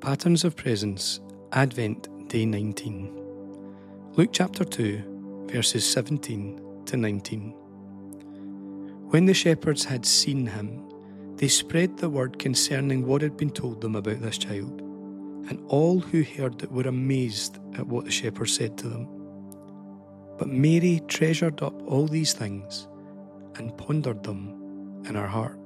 Patterns of Presence, Advent, Day 19. Luke chapter 2, verses 17 to 19. When the shepherds had seen him, they spread the word concerning what had been told them about this child, and all who heard it were amazed at what the shepherds said to them. But Mary treasured up all these things and pondered them in her heart.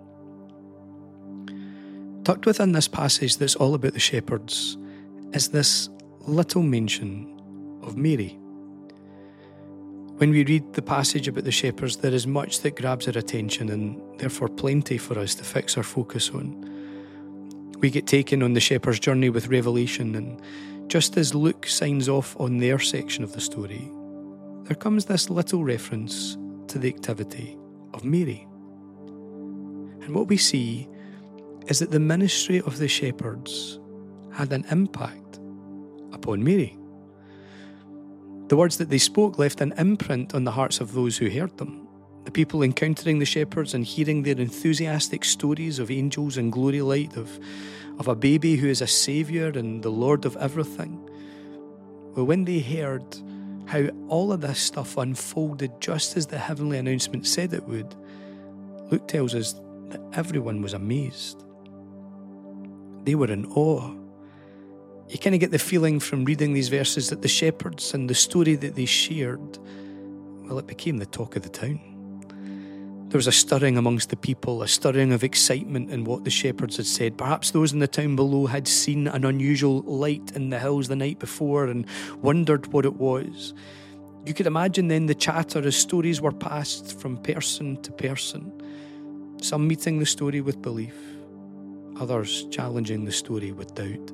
Tucked within this passage that's all about the shepherds is this little mention of Mary. When we read the passage about the shepherds, there is much that grabs our attention and therefore plenty for us to fix our focus on. We get taken on the shepherd's journey with Revelation, and just as Luke signs off on their section of the story, there comes this little reference to the activity of Mary. And what we see is that the ministry of the shepherds had an impact upon Mary. The words that they spoke left an imprint on the hearts of those who heard them. The people encountering the shepherds and hearing their enthusiastic stories of angels and glory light, of a baby who is a saviour and the Lord of everything. Well, when they heard how all of this stuff unfolded just as the heavenly announcement said it would, Luke tells us that everyone was amazed. They were in awe. You kind of get the feeling from reading these verses that the shepherds and the story that they shared, well, it became the talk of the town. There was a stirring amongst the people, a stirring of excitement in what the shepherds had said. Perhaps those in the town below had seen an unusual light in the hills the night before and wondered what it was. You could imagine then the chatter as stories were passed from person to person, some meeting the story with belief, others challenging the story with doubt.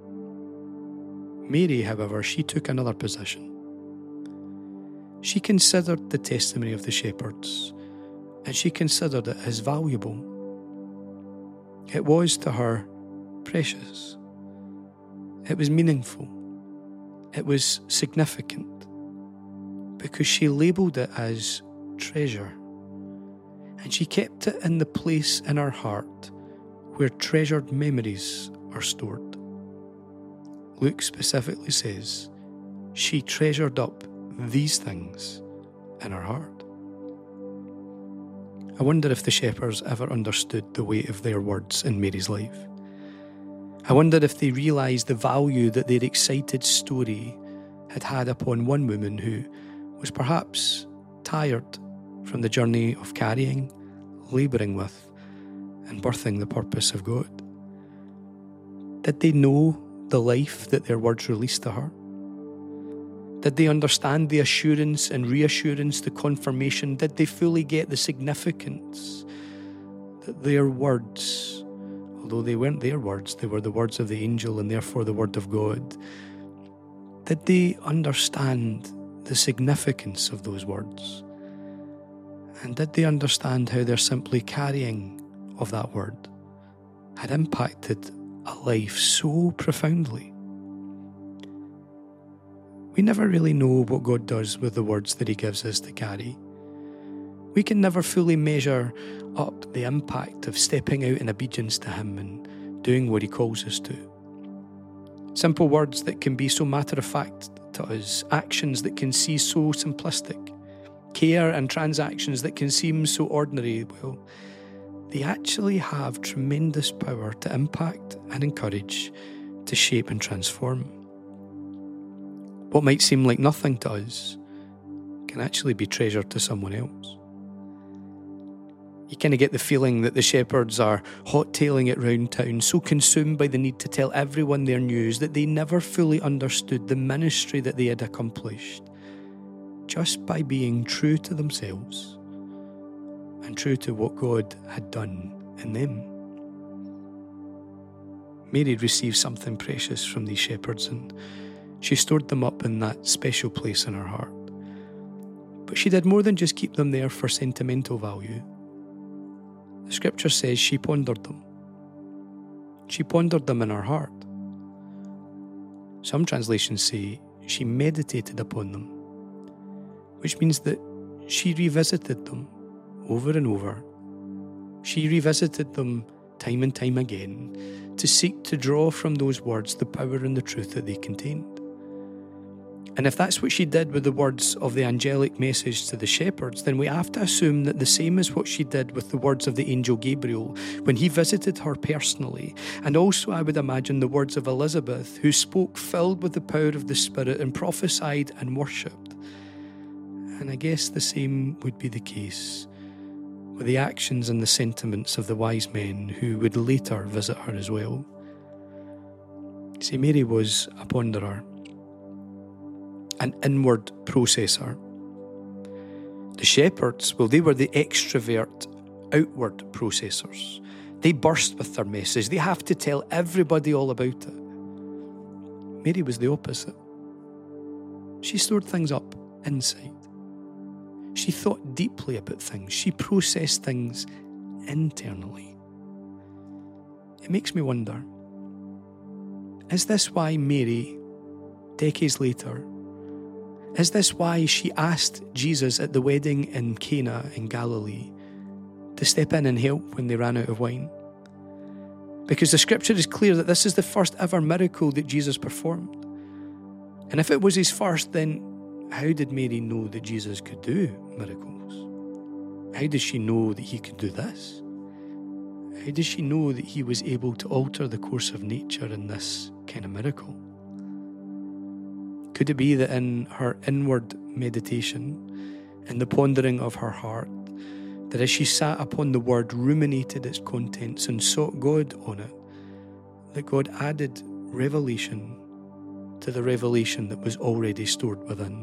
Mary, however, she took another position. She considered the testimony of the shepherds, and she considered it as valuable. It was to her precious. It was meaningful. It was significant, because she labelled it as treasure, and she kept it in the place in her heart where treasured memories are stored. Luke specifically says she treasured up these things in her heart. I wonder if the shepherds ever understood the weight of their words in Mary's life. I wonder if they realised the value that their excited story had had upon one woman who was perhaps tired from the journey of carrying, labouring with, and birthing the purpose of God. Did they know the life that their words released to her? Did they understand the assurance and reassurance, the confirmation? Did they fully get the significance that their words, although they weren't their words, they were the words of the angel and therefore the word of God? Did they understand the significance of those words? And did they understand how their simply carrying of that word had impacted a life so profoundly? We never really know what God does with the words that He gives us to carry. We can never fully measure up the impact of stepping out in obedience to Him and doing what He calls us to. Simple words that can be so matter-of-fact to us, actions that can seem so simplistic, care and transactions that can seem so ordinary, well, they actually have tremendous power to impact and encourage, to shape and transform. What might seem like nothing to us can actually be treasure to someone else. You kind of get the feeling that the shepherds are hot-tailing it round town, so consumed by the need to tell everyone their news that they never fully understood the ministry that they had accomplished, just by being true to themselves and true to what God had done in them. Mary received something precious from these shepherds, and she stored them up in that special place in her heart. But she did more than just keep them there for sentimental value. The scripture says she pondered them. She pondered them in her heart. Some translations say she meditated upon them, which means that she revisited them over and over. She revisited them time and time again, to seek to draw from those words the power and the truth that they contained. And if that's what she did with the words of the angelic message to the shepherds, then we have to assume that the same is what she did with the words of the angel Gabriel when he visited her personally. And also, I would imagine, the words of Elizabeth, who spoke filled with the power of the Spirit and prophesied and worshipped. And I guess the same would be the case with the actions and the sentiments of the wise men who would later visit her as well. See, Mary was a ponderer, an inward processor. The shepherds, well, they were the extrovert, outward processors. They burst with their message. They have to tell everybody all about it. Mary was the opposite. She stored things up inside. She thought deeply about things. She processed things internally. It makes me wonder, is this why Mary, decades later, is this why she asked Jesus at the wedding in Cana in Galilee to step in and help when they ran out of wine? Because the scripture is clear that this is the first ever miracle that Jesus performed. And if it was his first, then how did Mary know that Jesus could do miracles? How did she know that he could do this? How did she know that he was able to alter the course of nature in this kind of miracle? Could it be that in her inward meditation, in the pondering of her heart, that as she sat upon the word, ruminated its contents and sought God on it, that God added revelation to the revelation that was already stored within?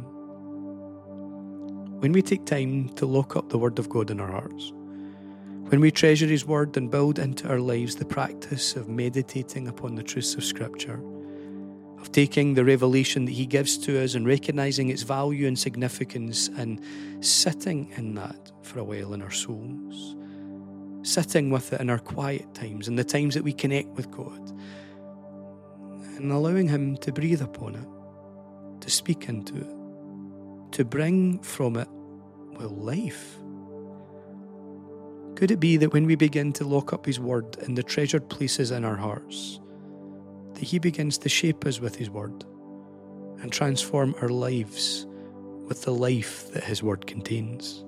When we take time to lock up the Word of God in our hearts, when we treasure His Word and build into our lives the practice of meditating upon the truths of Scripture, of taking the revelation that He gives to us and recognising its value and significance and sitting in that for a while in our souls, sitting with it in our quiet times and the times that we connect with God, and allowing Him to breathe upon it, to speak into it, to bring from it, well, life. Could it be that when we begin to lock up His Word in the treasured places in our hearts, that He begins to shape us with His Word and transform our lives with the life that His Word contains?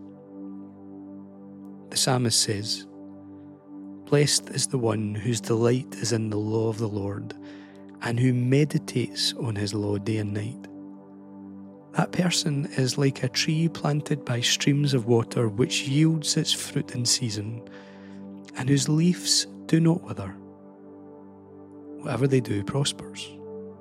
The psalmist says, "Blessed is the one whose delight is in the law of the Lord, and who meditates on His law day and night. That person is like a tree planted by streams of water, which yields its fruit in season, and whose leaves do not wither. Whatever they do prospers."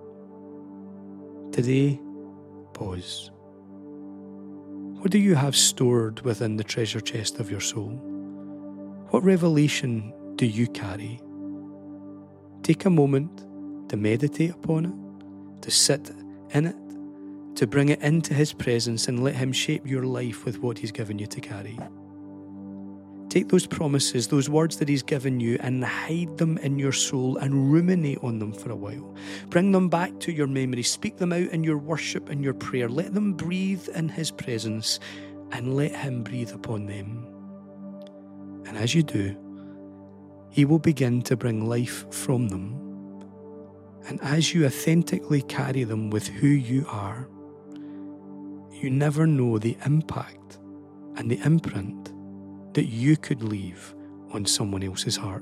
Today, pause. What do you have stored within the treasure chest of your soul? What revelation do you carry? Take a moment to meditate upon it, to sit in it, to bring it into His presence and let Him shape your life with what He's given you to carry. Take those promises, those words that He's given you, and hide them in your soul and ruminate on them for a while. Bring them back to your memory. Speak them out in your worship and your prayer. Let them breathe in His presence and let Him breathe upon them. And as you do, He will begin to bring life from them. And as you authentically carry them with who you are, you never know the impact and the imprint that you could leave on someone else's heart.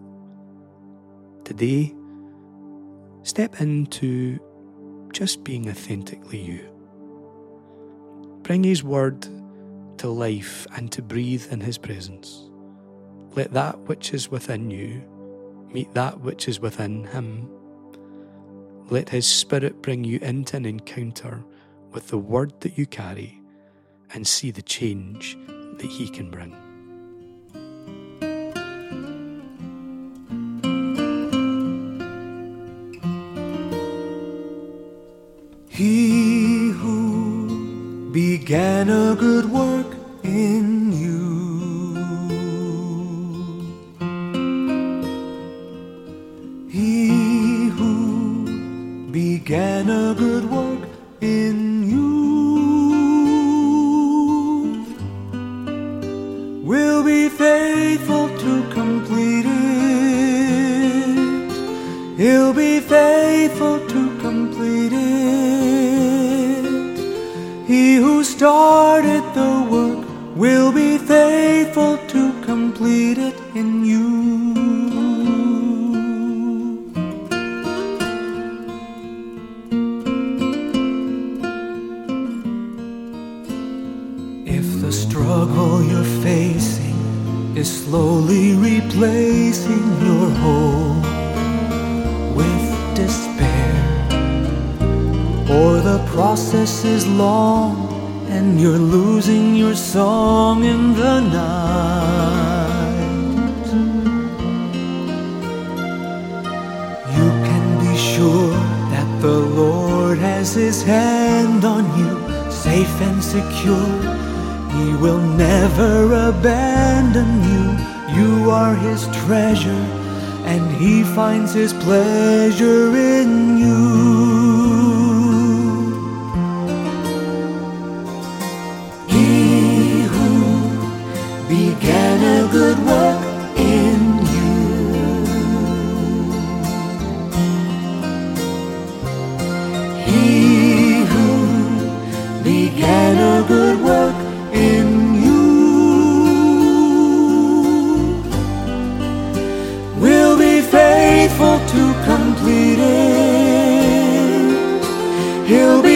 Today, step into just being authentically you. Bring His Word to life and to breathe in His presence. Let that which is within you meet that which is within Him. Let His Spirit bring you into an encounter with the Word that you carry and see the change that He can bring. He who began a good work in you, He who began a good work in you will be faithful to complete it. He'll be faithful to complete it. He who started the work will be faithful to complete it in you. If the struggle you're facing is slowly replacing your hope with despair, or the process is long and you're losing your song in the night, you can be sure that the Lord has His hand on you, safe and secure. He will never abandon you. You are His treasure, and He finds His pleasure in you. He who began a good work in you, He who began a good work in you will be faithful to complete it. He'll be